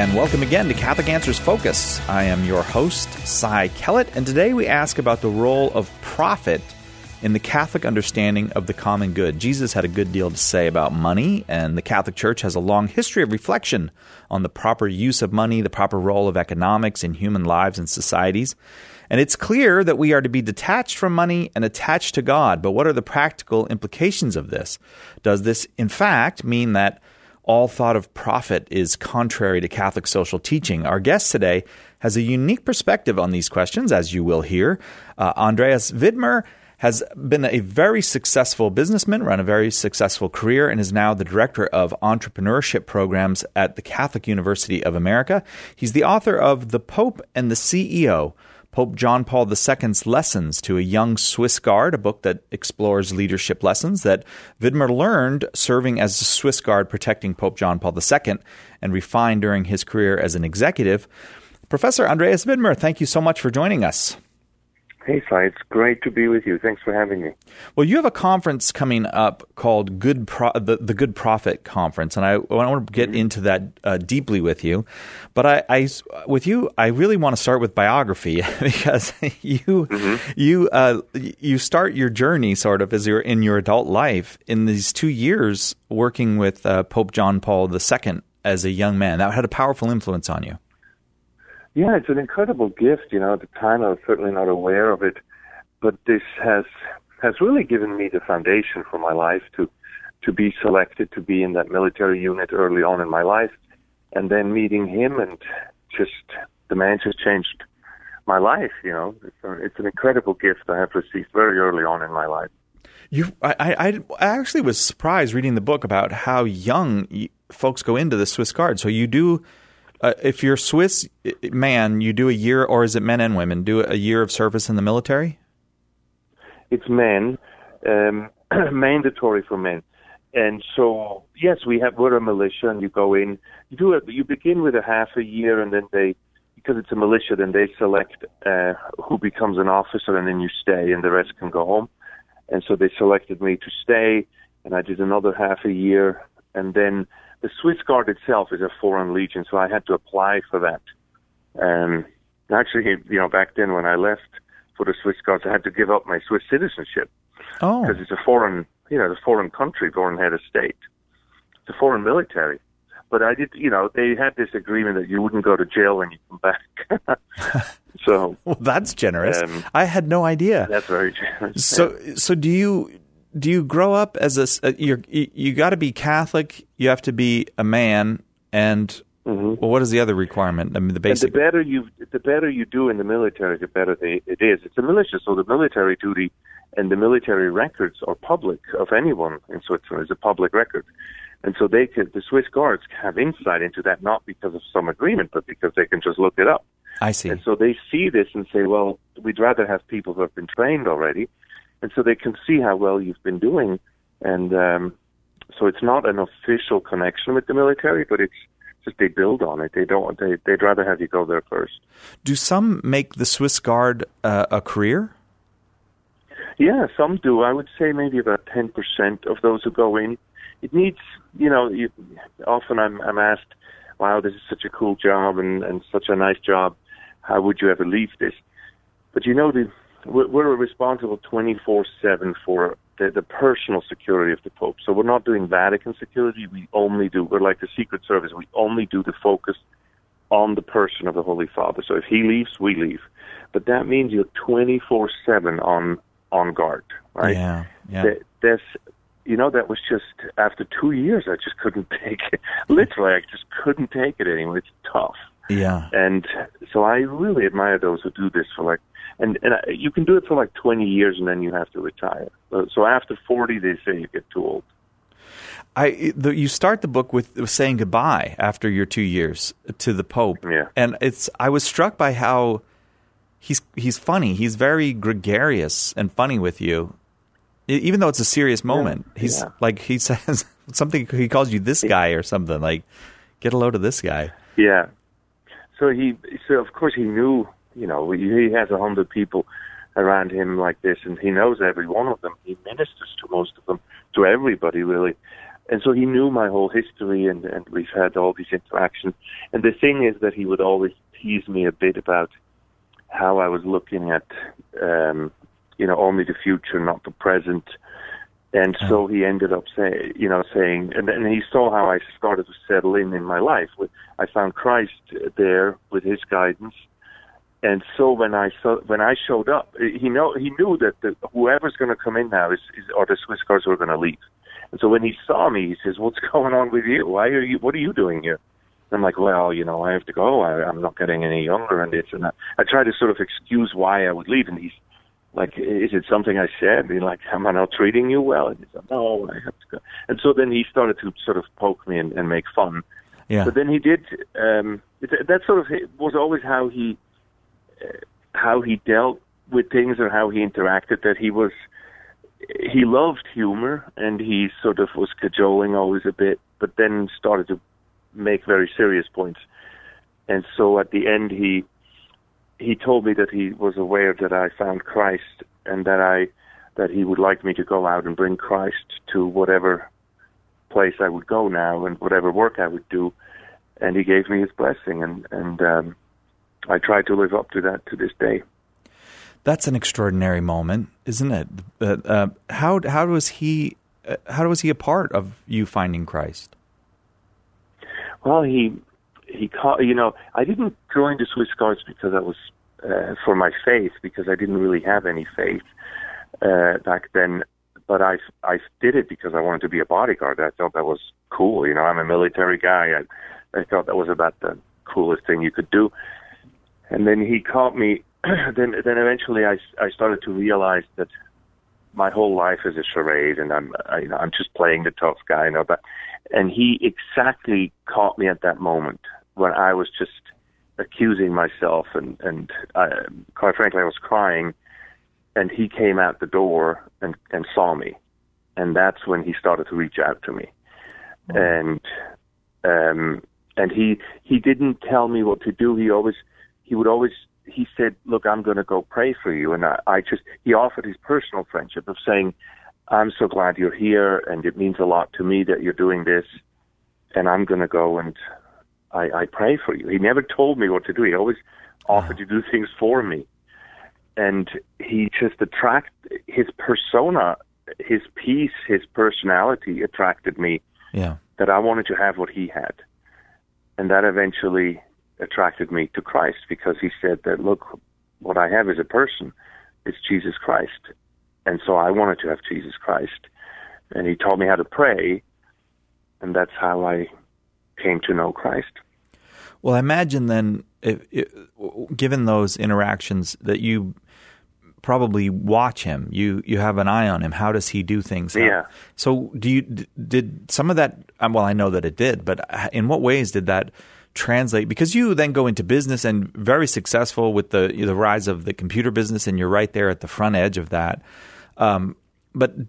and welcome again to Catholic Answers Focus. I am your host, Cy Kellett, and today we ask about the role of prophet in the Catholic understanding of the common good. Jesus had a good deal to say about money, and the Catholic Church has a long history of reflection on the proper use of money, the proper role of economics in human lives and societies. And it's clear that we are to be detached from money and attached to God. But what are the practical implications of this? Does this, in fact, mean that all thought of profit is contrary to Catholic social teaching? Our guest today has a unique perspective on these questions, as you will hear. Andreas Widmer has been a very successful businessman, run a very successful career, and is now the director of entrepreneurship programs at the Catholic University of America. He's the author of The Pope and the CEO, Pope John Paul II's Lessons to a Young Swiss Guard, a book that explores leadership lessons that Widmer learned serving as a Swiss Guard protecting Pope John Paul II and refined during his career as an executive. Professor Andreas Widmer, thank you so much for joining us. Hey, Cy, it's great to be with you. Thanks for having me. Well, you have a conference coming up called the Good Prophet Conference, and I want to get into that deeply with you. But I really want to start with biography because you start your journey sort of as you're in your adult life in these 2 years working with Pope John Paul II as a young man. That had a powerful influence on you. Yeah, it's an incredible gift. You know, at the time I was certainly not aware of it, but this has really given me the foundation for my life to be selected to be in that military unit early on in my life, and then meeting him and the man just changed my life. You know, it's an incredible gift I have received very early on in my life. I actually was surprised reading the book about how young folks go into the Swiss Guard. So you do. If you're Swiss man, you do a year, or is it men and women, do a year of service in the military? It's men, mandatory for men. And so, yes, we're a militia, and you go in, you begin with a half a year, and then because it's a militia, then they select who becomes an officer, and then you stay, and the rest can go home. And so they selected me to stay, and I did another half a year, and then the Swiss Guard itself is a foreign legion, so I had to apply for that. Actually, you know, back then when I left for the Swiss Guards, I had to give up my Swiss citizenship. Oh, because it's a foreign country, foreign head of state. It's a foreign military. But I did, you know, they had this agreement that you wouldn't go to jail when you come back. So, well, that's generous. I had no idea. That's very generous. So do you grow up as you got to be Catholic, you have to be a man, and well, what is the other requirement? I mean, the basic. And the better you do in the military, the better it is. It's a militia, so the military duty and the military records are public of anyone in Switzerland. It's a public record, and so the Swiss Guards have insight into that, not because of some agreement, but because they can just look it up. I see. And so they see this and say, well, we'd rather have people who have been trained already. And so they can see how well you've been doing. And so it's not an official connection with the military, but it's just they build on it. They'd rather have you go there first. Do some make the Swiss Guard a career? Yeah, some do. I would say maybe about 10% of those who go in. It needs, you know, often I'm asked, wow, this is such a cool job and such a nice job. How would you ever leave this? But you know, we're responsible 24/7 for the personal security of the Pope. So we're not doing Vatican security. We're like the Secret Service. We only do the focus on the person of the Holy Father. So if he leaves, we leave. But that means you're 24/7 on guard, right? Yeah. That was just, after 2 years, I just couldn't take it. Literally, I just couldn't take it anymore. It's tough. Yeah. And so I really admire those who do this for and you can do it for 20 years and then you have to retire. So after 40, they say you get too old. You start the book with saying goodbye after your 2 years to the Pope. Yeah. And I was struck by how he's funny. He's very gregarious and funny with you. Even though it's a serious moment, he says something, he calls you this guy or something, like, get a load of this guy. Yeah. So of course he knew, you know, he has 100 people around him like this, and he knows every one of them. He ministers to most of them, to everybody really. And so he knew my whole history, and we've had all these interactions. And the thing is that he would always tease me a bit about how I was looking at, only the future, not the present. And so he ended up saying, and he saw how I started to settle in my life. I found Christ there with his guidance. And so when I showed up, he knew that whoever's going to come in now are the Swiss Guards who are going to leave. And so when he saw me, he says, "What's going on with you? What are you doing here?" And I'm like, "Well, I have to go. I'm not getting any younger and this and that." I try to sort of excuse why I would leave, and he's like, "Is it something I said? Like, am I not treating you well?" And he said, "No, I have to go." And so then he started to sort of poke me and make fun. Yeah. But then he did. That sort of was always how he dealt with things or how he interacted. That he loved humor, and he sort of was cajoling always a bit, but then started to make very serious points. And so at the end, he told me that he was aware that I found Christ, and that he would like me to go out and bring Christ to whatever place I would go now and whatever work I would do. And he gave me his blessing, and I try to live up to that to this day. That's an extraordinary moment, isn't it? How was he a part of you finding Christ? Well, he I didn't join the Swiss Guards because I was for my faith, because I didn't really have any faith back then. But I did it because I wanted to be a bodyguard. I thought that was cool. I'm a military guy. I thought that was about the coolest thing you could do. And then he caught me. Then eventually I started to realize that my whole life is a charade, and I'm just playing the tough guy, But, and he exactly caught me at that moment when I was just accusing myself, and quite frankly, I was crying. And he came out the door and saw me, and that's when he started to reach out to me. Oh. And he didn't tell me what to do. He said, "Look, I'm going to go pray for you." And he offered his personal friendship of saying, "I'm so glad you're here, and it means a lot to me that you're doing this, and I'm going to go and I pray for you." He never told me what to do. He always offered to do things for me. And he just his persona, his peace, his personality attracted me. Yeah. That I wanted to have what he had. And that eventually attracted me to Christ, because he said that, "Look, what I have as a person is Jesus Christ." And so I wanted to have Jesus Christ. And he taught me how to pray, and that's how I came to know Christ. Well, I imagine then, given those interactions, that you probably watch him. You have an eye on him. How does he do things? Yeah. So did some of that? Well, I know that it did, but in what ways did that translate? Because you then go into business and very successful with the rise of the computer business, and you're right there at the front edge of that. But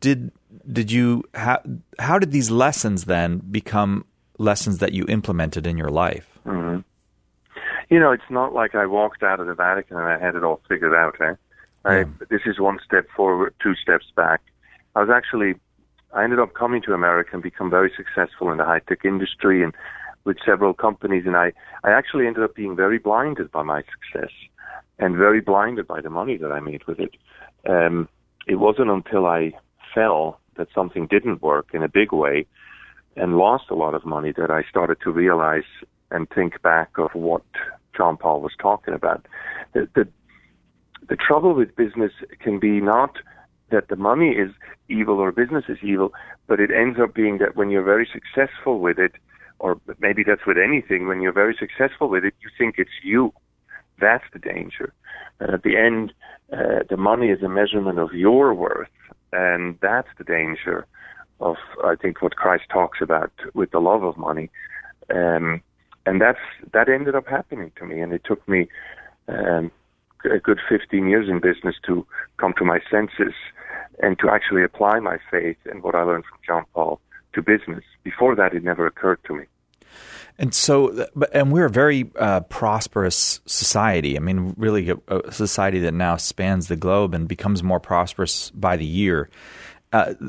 how did these lessons then become lessons that you implemented in your life? Mm-hmm. It's not like I walked out of the Vatican and I had it all figured out. This is one step forward, two steps back. I ended up coming to America and become very successful in the high-tech industry and with several companies. And I actually ended up being very blinded by my success and very blinded by the money that I made with it. It wasn't until I fell that something didn't work in a big way and lost a lot of money that I started to realize and think back of what John Paul was talking about. The trouble with business can be not that the money is evil or business is evil, but it ends up being that when you're very successful with it, or maybe that's with anything, when you're very successful with it, you think it's you. That's the danger. And at the end, the money is a measurement of your worth, and that's the danger of, I think, what Christ talks about with the love of money. And that ended up happening to me, and it took me a good 15 years in business to come to my senses and to actually apply my faith and what I learned from John Paul to business. Before that, it never occurred to me. And so, and we're a very prosperous society. I mean, really a society that now spans the globe and becomes more prosperous by the year.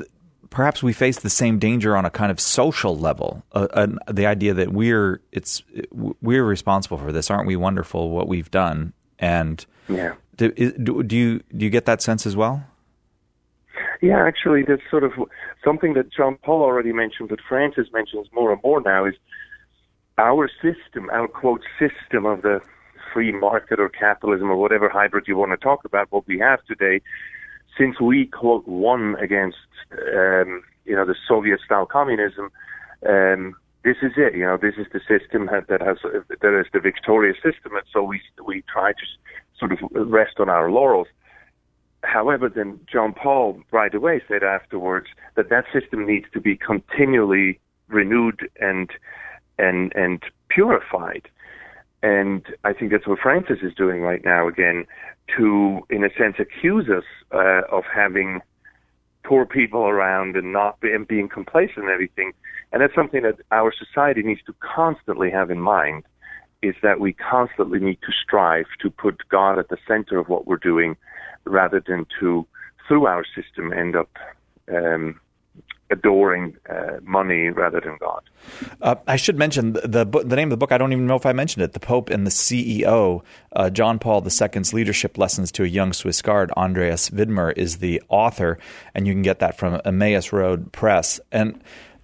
perhaps we face the same danger on a kind of social level. The idea that we're responsible for this. Aren't we wonderful what we've done? And do you get that sense as well? Yeah, actually, that's sort of something that John Paul already mentioned, that Francis mentions more and more now, is our system, our quote system of the free market or capitalism or whatever hybrid you want to talk about, what we have today, since we quote won against the Soviet-style communism. This is it. This is the system that is the victorious system, and so we try to sort of rest on our laurels. However, then John Paul right away said afterwards that system needs to be continually renewed and purified. And I think that's what Francis is doing right now again, to, in a sense, accuse us of having poor people around and being complacent and everything. And that's something that our society needs to constantly have in mind, is that we constantly need to strive to put God at the center of what we're doing, rather than to, through our system, end up adoring money rather than God. I should mention the name of the book. I don't even know if I mentioned it. The Pope and the CEO, John Paul II's Leadership Lessons to a Young Swiss Guard. Andreas Widmer is the author, and you can get that from Emmaus Road Press. And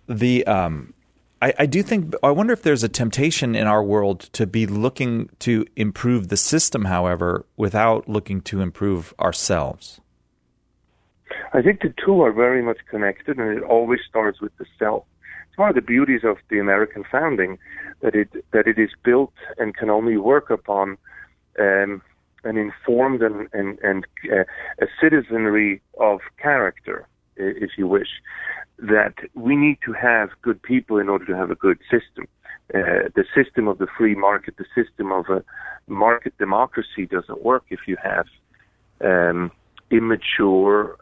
I wonder if there's a temptation in our world to be looking to improve the system, however, without looking to improve ourselves. I think the two are very much connected, and it always starts with the self. It's one of the beauties of the American founding, that it is built and can only work upon an informed and a citizenry of character, if you wish. That we need to have good people in order to have a good system. The system of the free market, the system of a market democracy doesn't work if you have immature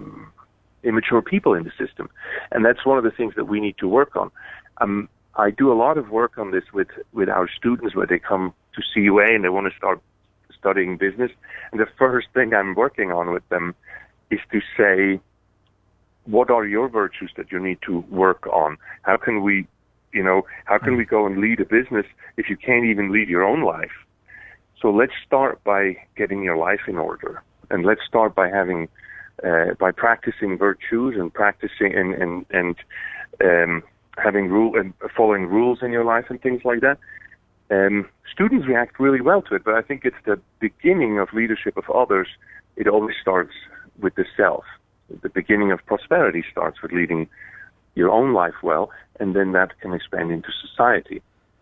people in the system. And that's one of the things that we need to work on. I do a lot of work on this with our students, where they come to CUA and they want to start studying business. And the first thing I'm working on with them is to say, what are your virtues that you need to work on? How can we go and lead a business if you can't even lead your own life? So let's start by getting your life in order, and let's start by having, by practicing virtues and practicing and having and following rules in your life and things like that. Students react really well to it, but I think it's the beginning of leadership of others. It always starts with the self. The beginning of prosperity starts with leading your own life well, and then that can expand into society.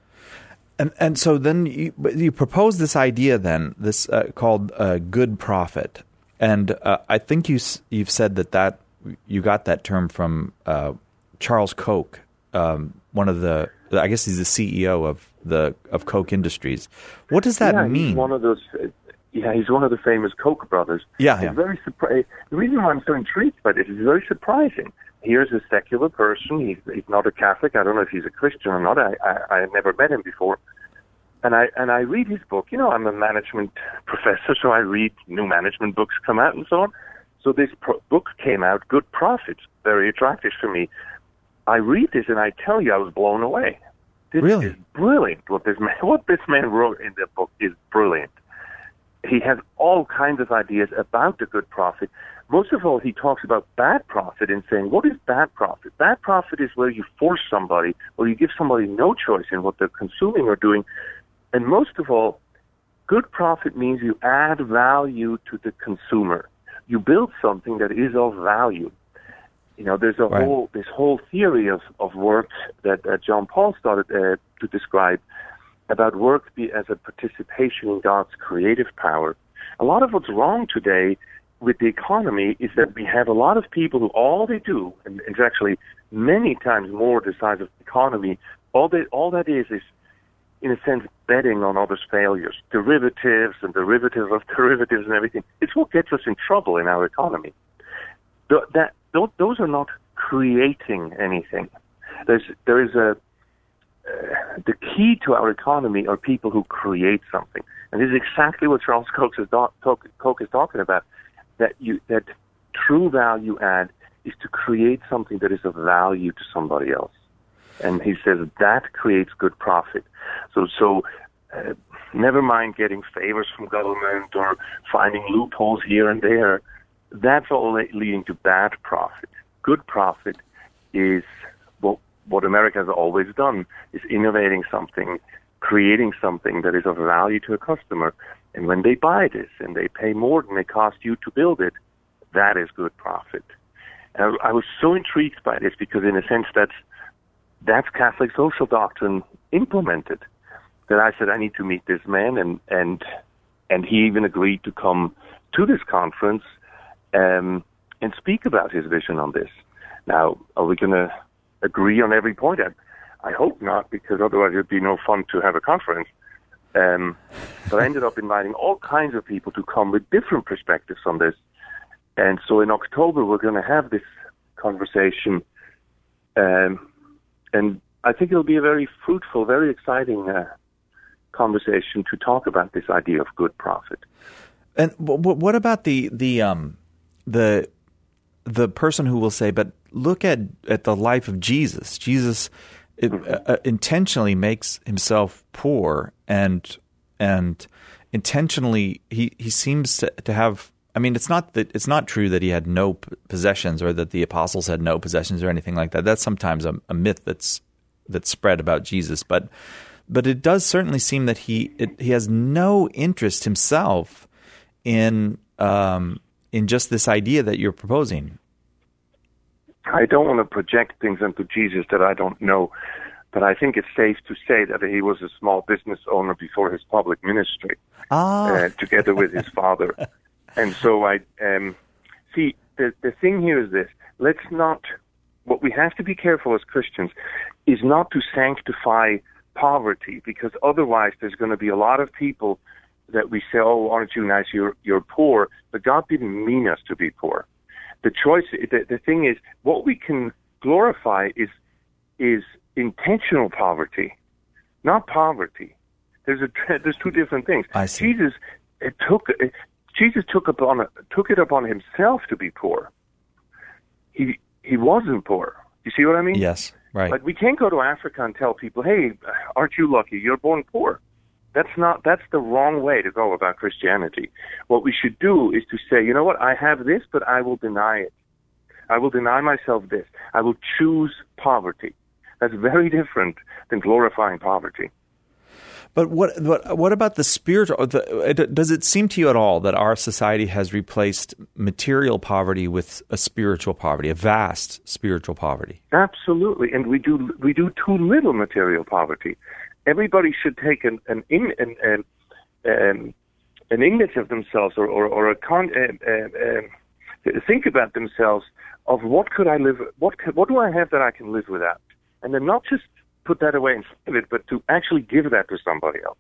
And so then you propose this idea then, this called good profit. And I think you've said that you got that term from Charles Koch, one of I guess he's the CEO of Koch Industries. What does that mean? He's one of those. He's one of the famous Koch brothers. Yeah. It's very the reason why I'm so intrigued by this is very surprising. Here's a secular person. He's not a Catholic. I don't know if he's a Christian or not. I had never met him before. And I read his book. I'm a management professor, so I read new management books come out and so on. So this book came out, Good Profit, very attractive for me. I read this and I tell you, I was blown away. This is brilliant. What this man wrote in the book is brilliant. He has all kinds of ideas about the good profit. Most of all, he talks about bad profit and saying, what is bad profit? Bad profit is where you force somebody, or you give somebody no choice in what they're consuming or doing. And most of all, good profit means you add value to the consumer. You build something that is of value. There's this whole theory of work that John Paul started to describe, about work as a participation in God's creative power. A lot of what's wrong today with the economy is that we have a lot of people who all they do, and it's actually many times more the size of the economy, all that is, in a sense, betting on others' failures, derivatives and derivatives of derivatives and everything. It's what gets us in trouble in our economy. Those are not creating anything. The key to our economy are people who create something, and this is exactly what Charles Koch is talking about. That true value add is to create something that is of value to somebody else. And he says that creates good profit. So never mind getting favors from government or finding loopholes here and there. That's all leading to bad profit. Good profit is what America has always done, is innovating something, creating something that is of value to a customer. And when they buy this and they pay more than it cost you to build it, that is good profit. And I was so intrigued by this because, in a sense, that's Catholic social doctrine implemented. That I said, I need to meet this man, and he even agreed to come to this conference and speak about his vision on this. Now, are we going to agree on every point? I hope not, because otherwise it would be no fun to have a conference. But I ended up inviting all kinds of people to come with different perspectives on this. And so in October, we're going to have this conversation. And I think it'll be a very fruitful, very exciting conversation to talk about this idea of good profit. And what about the person who will say, but look at the life of Jesus. Jesus intentionally makes himself poor, and intentionally he seems to have. I mean, it's not true that he had no possessions or that the apostles had no possessions or anything like that. That's sometimes a myth that's spread about Jesus, but it does certainly seem that he has no interest himself in just this idea that you're proposing. I don't want to project things into Jesus that I don't know, but I think it's safe to say that he was a small business owner before his public ministry, together with his father. And so I see the thing here is this: what we have to be careful as Christians is not to sanctify poverty, because otherwise there's going to be a lot of people that we say, oh, aren't you nice? You're poor, but God didn't mean us to be poor. The choice, the thing is, what we can glorify is intentional poverty, not poverty. There's two different things. I see. Jesus took it upon himself to be poor. He wasn't poor. You see what I mean? Yes, right. Like, we can't go to Africa and tell people, hey, aren't you lucky? You're born poor. That's the wrong way to go about Christianity. What we should do is to say, you know what, I have this, but I will deny it. I will deny myself this. I will choose poverty. That's very different than glorifying poverty. But what about the spiritual? Does it seem to you at all that our society has replaced material poverty with a spiritual poverty, a vast spiritual poverty? Absolutely, and we do too little material poverty. Everybody should take an image of themselves, or think about themselves of what could I live, what do I have that I can live without, and then not just put that away and save it, but to actually give that to somebody else.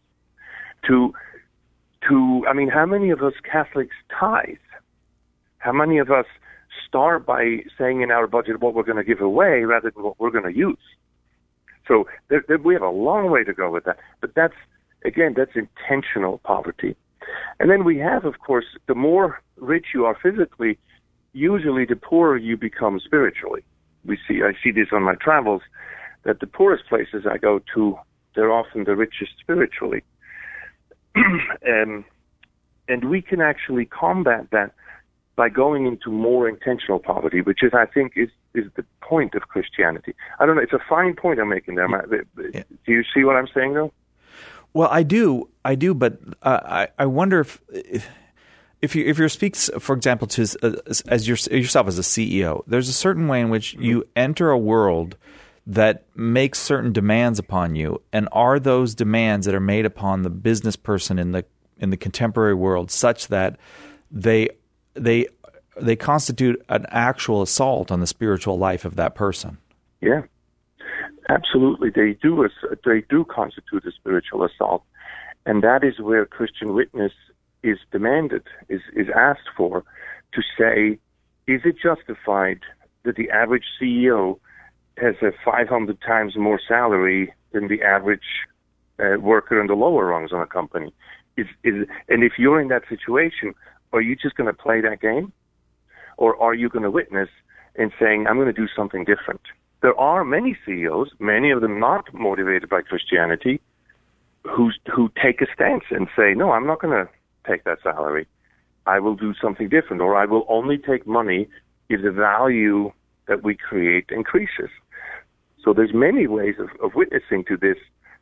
I mean, how many of us Catholics tithe? How many of us start by saying in our budget what we're going to give away rather than what we're going to use? So we have a long way to go with that. But that's intentional poverty. And then we have, of course, the more rich you are physically, usually the poorer you become spiritually. I see this on my travels, that the poorest places I go to, they're often the richest spiritually. And we can actually combat that by going into more intentional poverty, which is, I think, is the point of Christianity. I don't know, it's a fine point I'm making there. Do you see what I'm saying, though? Well, I do, but I wonder if you speak, for example, to as yourself as a CEO, there's a certain way in which you enter a world that makes certain demands upon you, and are those demands that are made upon the business person in the contemporary world such that they constitute an actual assault on the spiritual life of that person? Yeah, absolutely. They do constitute a spiritual assault, and that is where Christian witness is demanded, is asked for, to say, is it justified that the average CEO has a 500 times more salary than the average worker in the lower rungs on a company? And if you're in that situation, are you just going to play that game? Or are you going to witness in saying, I'm going to do something different. There are many CEOs, many of them not motivated by Christianity, who take a stance and say, no, I'm not going to take that salary. I will do something different, or I will only take money if the value that we create increases. So there's many ways of witnessing to this,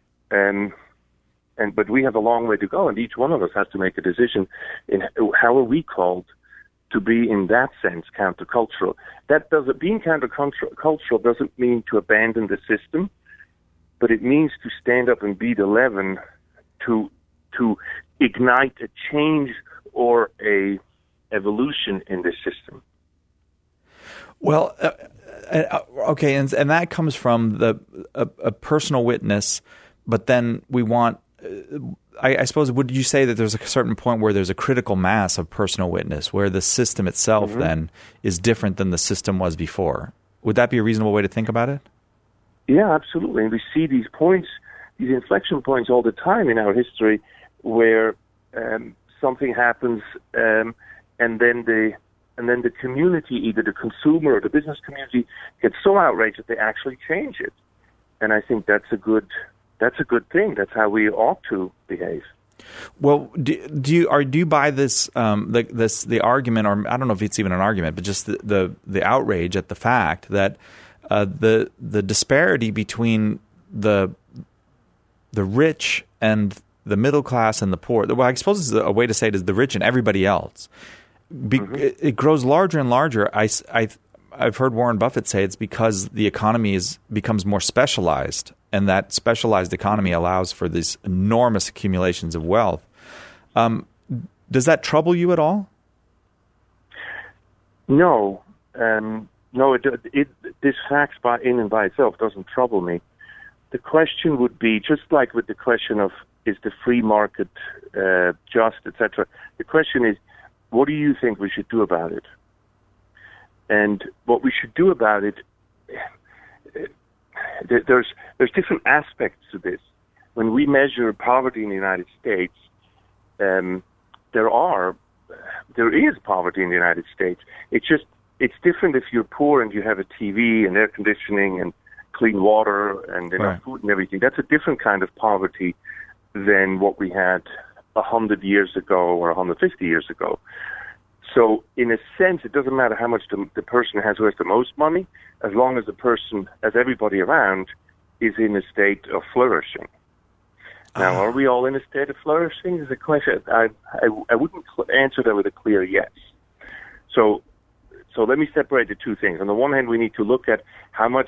but we have a long way to go, and each one of us has to make a decision in how are we called to be, in that sense, countercultural. Being countercultural doesn't mean to abandon the system, but it means to stand up and be the leaven to ignite a change or a evolution in this system. Well, okay, and that comes from a personal witness, but then we want. I suppose, would you say that there's a certain point where there's a critical mass of personal witness, where the system itself then is different than the system was before? Would that be a reasonable way to think about it? Yeah, absolutely. And we see these points, these inflection points all the time in our history where something happens and then the community, either the consumer or the business community, gets so outraged that they actually change it. And I think that's a good thing. That's how we ought to behave. Well, do you buy this the argument, or I don't know if it's even an argument, but just the outrage at the fact that the disparity between the rich and the middle class and the poor, well, I suppose a way to say it is the rich and everybody else, it grows larger and larger. I've heard Warren Buffett say it's because the economy becomes more specialized, and that specialized economy allows for these enormous accumulations of wealth. Does that trouble you at all? No. This fact in and by itself doesn't trouble me. The question would be, just like with the question of, is the free market just, etc., the question is, what do you think we should do about it? And what we should do about it, there's different aspects to this. When we measure poverty in the United States, there is poverty in the United States. It's different if you're poor and you have a TV and air conditioning and clean water and enough food and everything. That's a different kind of poverty than what we had 100 years ago or 150 years ago. So in a sense, it doesn't matter how much the person has who has the most money, as long as the person, as everybody around, is in a state of flourishing. Now, are we all in a state of flourishing? Is a question. I wouldn't answer that with a clear yes. So let me separate the two things. On the one hand, we need to look at how much,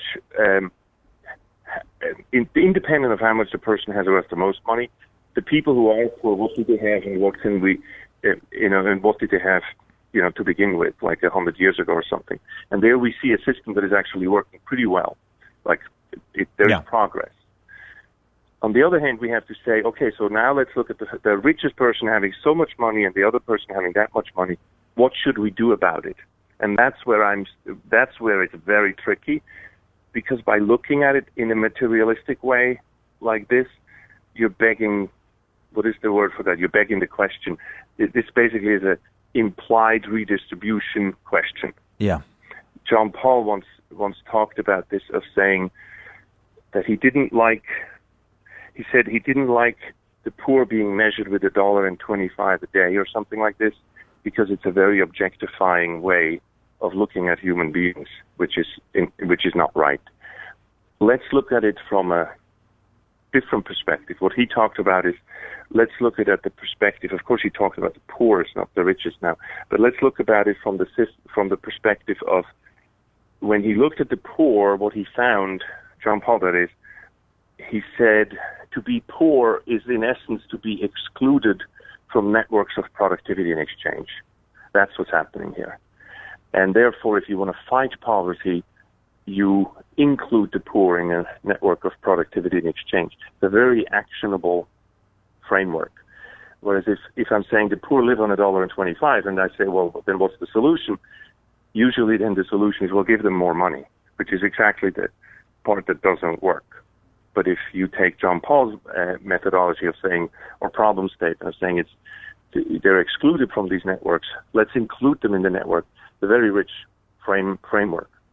independent of how much the person has who has the most money, the people who are poor, what do they have, and what can we, and what did they have, to begin with, like 100 years ago or something. And there we see a system that is actually working pretty well. Like there's progress. On the other hand, we have to say, okay, so now let's look at the richest person having so much money and the other person having that much money. What should we do about it? And that's where it's very tricky, because by looking at it in a materialistic way like this, you're begging, what is the word for that? You're begging the question. This basically is a implied redistribution question. Yeah. John Paul once talked about this, of saying that he said he didn't like the poor being measured with $1.25 a day or something like this, because it's a very objectifying way of looking at human beings, which is not right. Let's look at it from a different perspective. What he talked about is, let's look at the perspective. Of course, he talked about the poorest, not the richest now. But let's look about it from the perspective of, when he looked at the poor, what he found, John Paul that is, he said to be poor is in essence to be excluded from networks of productivity and exchange. That's what's happening here. And therefore, if you want to fight poverty, you include the poor in a network of productivity and exchange. It's a very actionable framework. Whereas if I'm saying the poor live on $1.25, and I say, well, then what's the solution? Usually then the solution is, we'll give them more money, which is exactly the part that doesn't work. But if you take John Paul's methodology of saying, or problem statement of saying they're excluded from these networks, let's include them in the network, the very rich framework.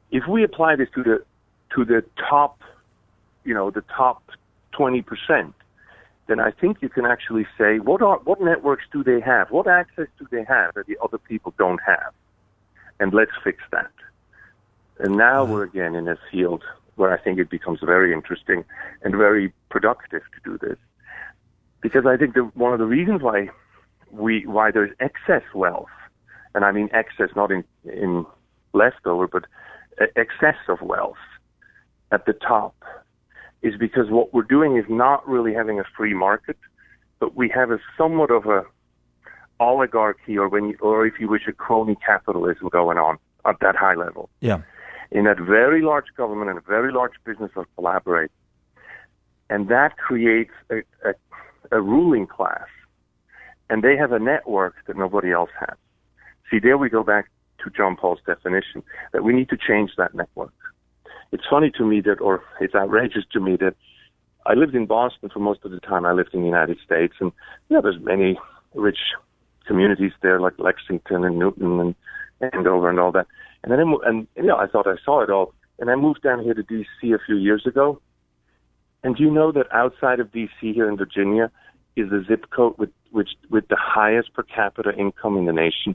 if we apply this to the top, the top 20%, then I think you can actually say what networks do they have? What access do they have that the other people don't have? And let's fix that. And now we're again in a field where I think it becomes very interesting and very productive to do this. Because I think one of the reasons why there's excess wealth, and I mean excess not in leftover, but excess of wealth at the top, is because what we're doing is not really having a free market, but we have a somewhat of a oligarchy, or if you wish, a crony capitalism going on at that high level. Yeah. In that very large government and a very large business are collaborating. And that creates a ruling class. And they have a network that nobody else has. See, there we go back to John Paul's definition, that we need to change that network. It's funny to me or it's outrageous to me that I lived in Boston for most of the time. I lived in the United States. And, there's many rich communities there, like Lexington and Newton and Andover and all that. And then, I thought I saw it all. And I moved down here to D.C. a few years ago. And do you know that outside of D.C. here in Virginia is the zip code with the highest per capita income in the nation?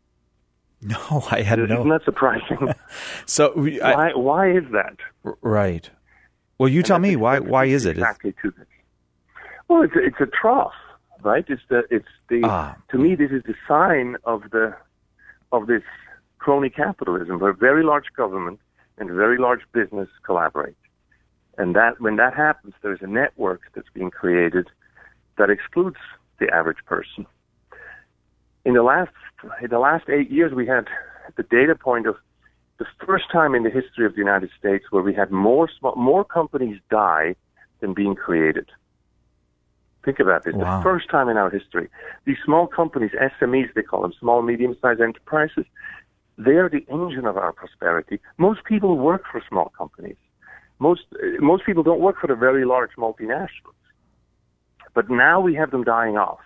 No, I hadn't known. Isn't that surprising? So why is that? Right. Well, you tell me why is it? Exactly to this. Well, it's a trough, right? To me, this is the sign of this crony capitalism, where very large government and very large business collaborate. And when that happens, there's a network that's being created that excludes the average person. In the last 8 years, we had the data point of the first time in the history of the United States where we had more companies die than being created. Think about this. Wow. The first time in our history. These small companies, SMEs, they call them, small, medium-sized enterprises, they're the engine of our prosperity. Most people work for small companies. Most people don't work for the very large multinationals. But now we have them dying off.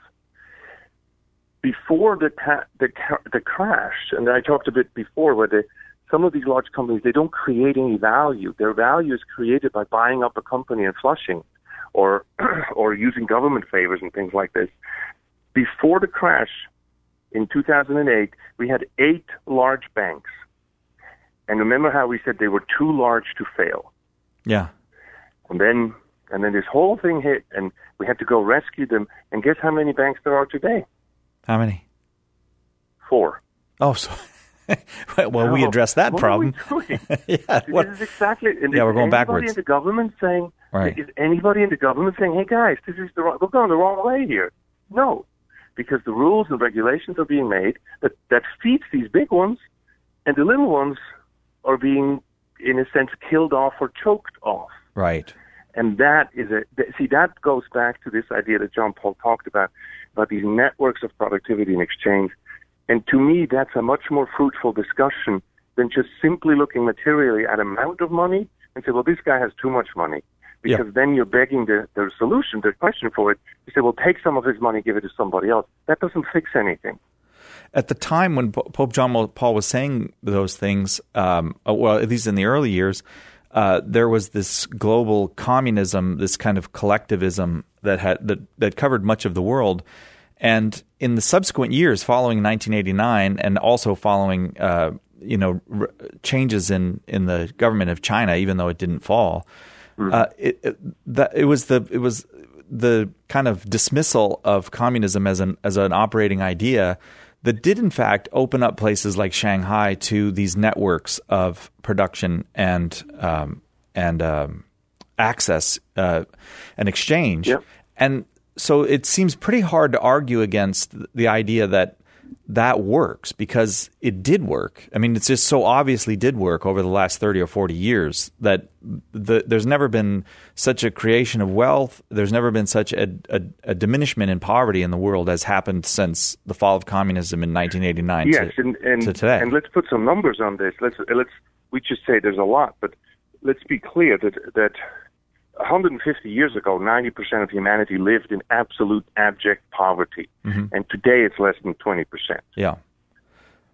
Before the crash, and I talked a bit before, where some of these large companies, they don't create any value. Their value is created by buying up a company and flushing, or using government favors and things like this. Before the crash, in 2008, we had 8 large banks. And remember how we said they were too large to fail? Yeah. And then this whole thing hit, and we had to go rescue them. And guess how many banks there are today? How many? 4. Oh, so well, we addressed that problem. What are we doing? Yeah. This is exactly. We're going backwards. Is anybody Right. Is anybody in the government saying, "Hey guys, we're going the wrong way here"? No, because the rules and regulations are being made that feeds these big ones, and the little ones are being, in a sense, killed off or choked off. Right. And that goes back to this idea that John Paul talked about these networks of productivity and exchange. And to me, that's a much more fruitful discussion than just simply looking materially at amount of money and say, well, this guy has too much money. Because then you're begging the solution, the question for it. You say, well, take some of his money, give it to somebody else. That doesn't fix anything. At the time when Pope John Paul was saying those things, well, at least in the early years, there was this global communism, this kind of collectivism that covered much of the world. And in the subsequent years following 1989, and also following changes in the government of China, even though it didn't fall, it was the kind of dismissal of communism as an operating idea that did in fact open up places like Shanghai to these networks of production and access and exchange. Yep. And so it seems pretty hard to argue against the idea that works, because it did work. I mean, it's just so obviously did work over the last 30 or 40 years that there's never been such a creation of wealth. There's never been such a diminishment in poverty in the world as happened since the fall of communism in 1989 to today. And let's put some numbers on this. We just say there's a lot, but let's be clear that 150 years ago, 90% of humanity lived in absolute abject poverty. Mm-hmm. And today it's less than 20%. Yeah.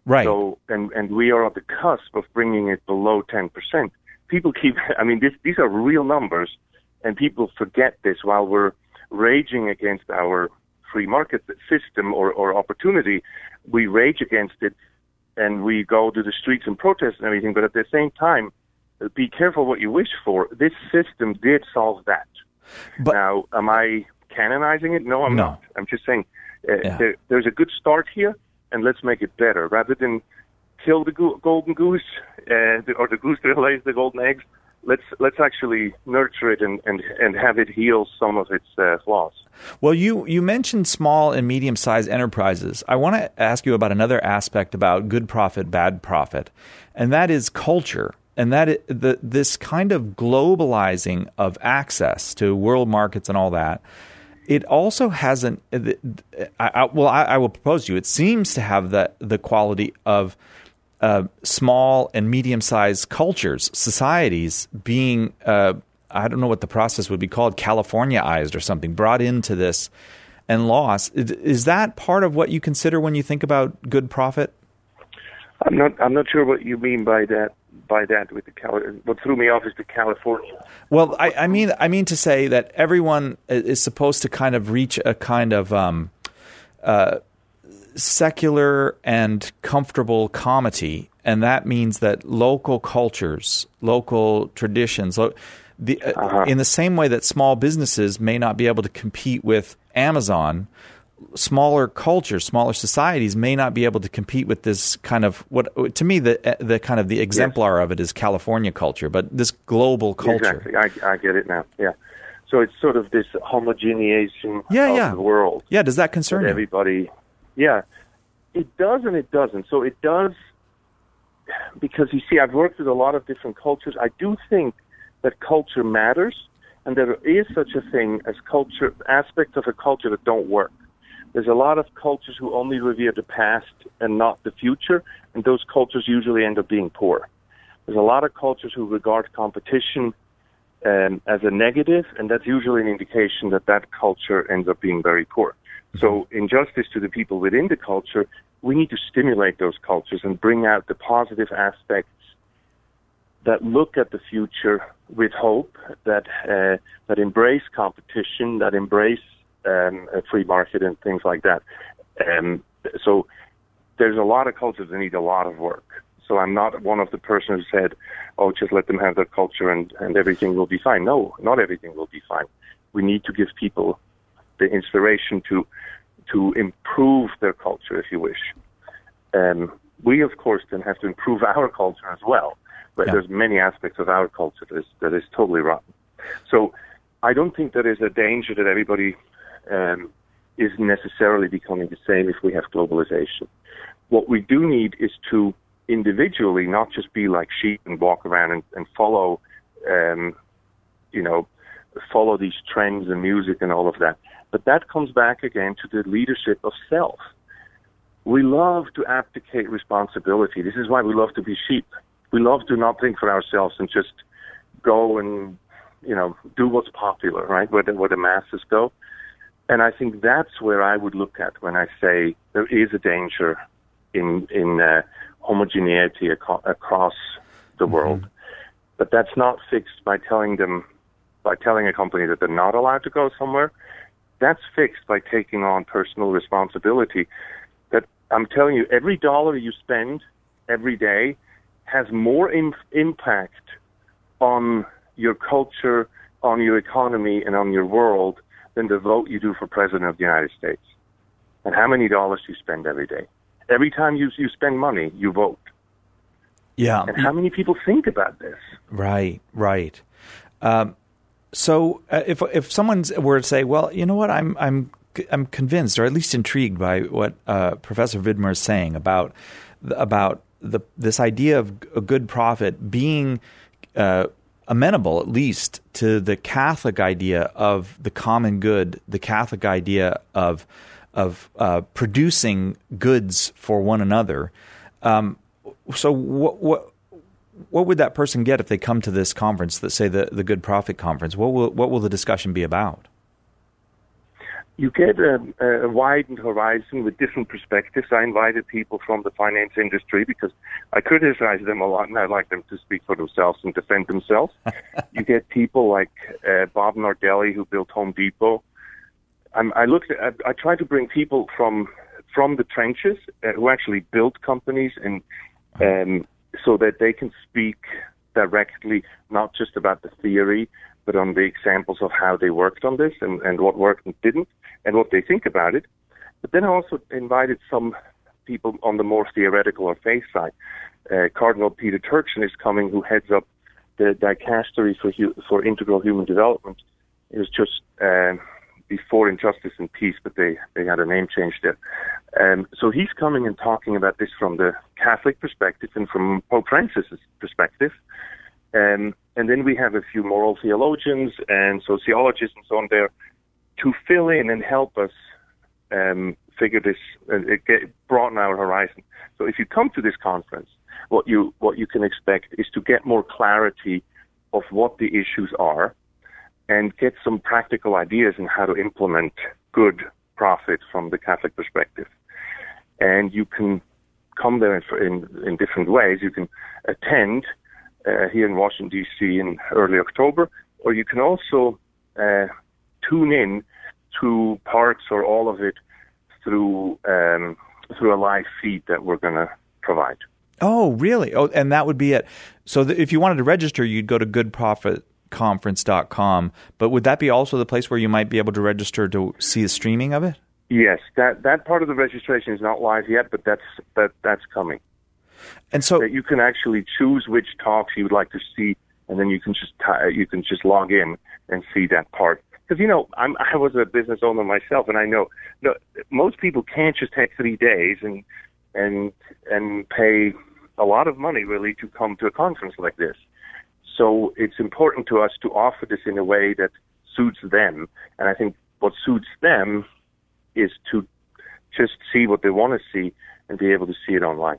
Right. So, and we are at the cusp of bringing it below 10%. People these are real numbers, and people forget this while we're raging against our free market system or opportunity. We rage against it, and we go to the streets and protest and everything, but at the same time, be careful what you wish for. This system did solve that. But, now, am I canonizing it? No, I'm not. I'm just saying there's a good start here, and let's make it better. Rather than kill the golden goose or the goose that lays the golden eggs, let's actually nurture it and have it heal some of its flaws. Well, you mentioned small and medium-sized enterprises. I want to ask you about another aspect about good profit, bad profit, and that is culture. And that this kind of globalizing of access to world markets and all that, it also hasn't. I will propose to you. It seems to have the quality of small and medium-sized cultures, societies being. I don't know what the process would be called, Californiaized or something, brought into this and lost. Is that part of what you consider when you think about good profit? I'm not sure what you mean by that. With what threw me off is the California. Well, I mean to say that everyone is supposed to kind of reach a kind of secular and comfortable comity, and that means that local cultures, local traditions, in the same way that small businesses may not be able to compete with Amazon, smaller cultures, smaller societies may not be able to compete with this kind of what, to me, the kind of the exemplar of it is California culture, but this global culture. Exactly, I get it now. Yeah, so it's sort of this homogenization of the world. Yeah, does that concern you? Everybody, yeah, it does and it doesn't. So it does because you see, I've worked with a lot of different cultures. I do think that culture matters, and there is such a thing as culture aspects of a culture that don't work. There's a lot of cultures who only revere the past and not the future, and those cultures usually end up being poor. There's a lot of cultures who regard competition as a negative, and that's usually an indication that that culture ends up being very poor. So in justice to the people within the culture, we need to stimulate those cultures and bring out the positive aspects that look at the future with hope, that embrace competition, that embrace a free market and things like that. So there's a lot of cultures that need a lot of work. So I'm not one of the persons who said, oh, just let them have their culture and everything will be fine. No, not everything will be fine. We need to give people the inspiration to improve their culture, if you wish. We, of course, then have to improve our culture as well. But there's many aspects of our culture that is totally rotten. So I don't think there is a danger that everybody is necessarily becoming the same if we have globalization. What we do need is to individually not just be like sheep and walk around and follow, follow these trends and music and all of that. But that comes back again to the leadership of self. We love to abdicate responsibility. This is why we love to be sheep. We love to not think for ourselves and just go and, do what's popular, right, where the masses go. And I think that's where I would look at when I say there is a danger in homogeneity across the world. But that's not fixed by telling a company that they're not allowed to go somewhere. That's fixed by taking on personal responsibility. That I'm telling you, every dollar you spend every day has more impact on your culture, on your economy, and on your world than the vote you do for President of the United States. And how many dollars you spend every day. Every time you spend money, you vote. Yeah. And how many people think about this? Right. So if someone were to say, well, you know what, I'm convinced, or at least intrigued by what Professor Vidmar is saying about this idea of a good profit being amenable, at least, to the Catholic idea of the common good, the Catholic idea of producing goods for one another. So what would that person get if they come to this conference, that say the Good Profit Conference? What will the discussion be about? You get a widened horizon with different perspectives. I invited people from the finance industry because I criticize them a lot, and I like them to speak for themselves and defend themselves. You get people like Bob Nardelli, who built Home Depot. I try to bring people from the trenches who actually built companies, and so that they can speak directly, not just about the theory, but on the examples of how they worked on this and what worked and didn't, and what they think about it. But then I also invited some people on the more theoretical or faith side. Cardinal Peter Turchin is coming, who heads up the dicastery for integral human development. It was just before Injustice and Peace, but they had a name change there. So he's coming and talking about this from the Catholic perspective and from Pope Francis's perspective. And then we have a few moral theologians and sociologists and so on there to fill in and help us figure this, broaden our horizon. So if you come to this conference, what you can expect is to get more clarity of what the issues are and get some practical ideas on how to implement good profit from the Catholic perspective. And you can come there in different ways. You can attend here in Washington, D.C. in early October, or you can also tune in to parts or all of it through a live feed that we're going to provide. Oh, really? Oh, and that would be it. So if you wanted to register, you'd go to goodprofitconference.com, but would that be also the place where you might be able to register to see the streaming of it? Yes, that part of the registration is not live yet, but that's coming. And so you can actually choose which talks you would like to see, and then you can just log in and see that part. Because I was a business owner myself, and I know most people can't just take 3 days and pay a lot of money really to come to a conference like this. So it's important to us to offer this in a way that suits them, and I think what suits them is to just see what they want to see and be able to see it online.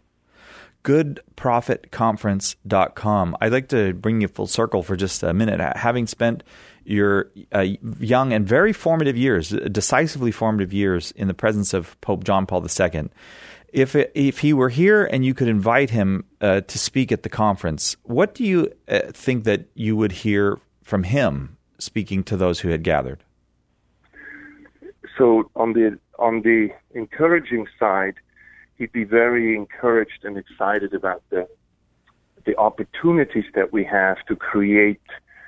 Goodprofitconference.com. I'd like to bring you full circle for just a minute. Having spent your young and very formative years, decisively formative years in the presence of Pope John Paul II, if he were here and you could invite him to speak at the conference, what do you think that you would hear from him speaking to those who had gathered? So on the encouraging side, he'd be very encouraged and excited about the opportunities that we have to create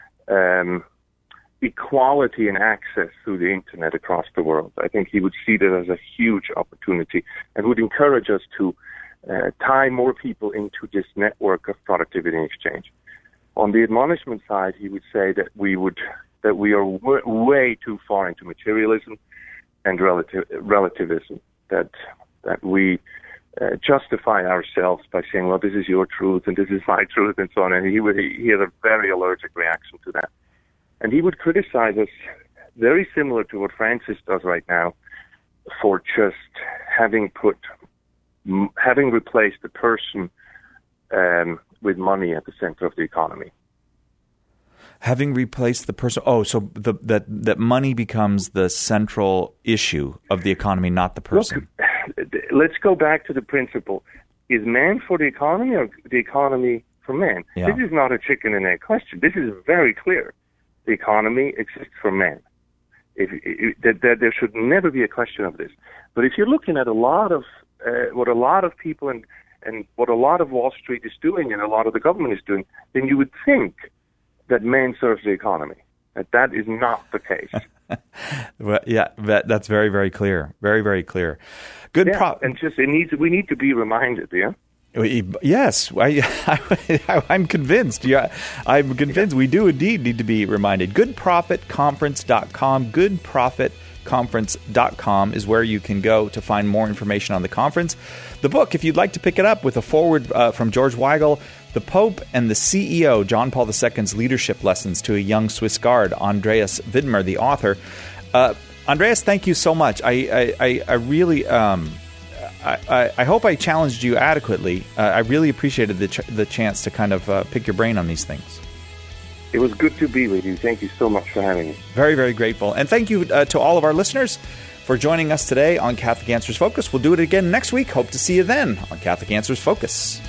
equality and access through the internet across the world. I think he would see that as a huge opportunity and would encourage us to tie more people into this network of productivity and exchange. On the admonishment side, he would say that we are way too far into materialism and relativism, that we justify ourselves by saying, well, this is your truth and this is my truth and so on. And he had a very allergic reaction to that. And he would criticize us very similar to what Francis does right now for just having replaced the person with money at the center of the economy. Having replaced the person. Oh, so that money becomes the central issue of the economy, not the person. Look, let's go back to the principle. Is man for the economy or the economy for man? Yeah. This is not a chicken and egg question. This is very clear. The economy exists for man. There should never be a question of this. But if you're looking at a lot of what a lot of people and what a lot of Wall Street is doing and a lot of the government is doing, then you would think that man serves the economy. That is not the case. Well, yeah, that's very, very clear. Very, very clear. Good. Yeah, we need to be reminded. Yeah. Yes, I'm convinced. Yeah, I'm convinced we do indeed need to be reminded. Goodprofitconference.com. Goodprofitconference.com is where you can go to find more information on the conference. The book, if you'd like to pick it up, with a foreword from George Weigel, The Pope and the CEO, John Paul II's Leadership Lessons to a Young Swiss Guard, Andreas Widmer, the author. Andreas, thank you so much. I really... I hope I challenged you adequately. I really appreciated the chance to kind of pick your brain on these things. It was good to be with you. Thank you so much for having me. Very, very grateful. And thank you to all of our listeners for joining us today on Catholic Answers Focus. We'll do it again next week. Hope to see you then on Catholic Answers Focus.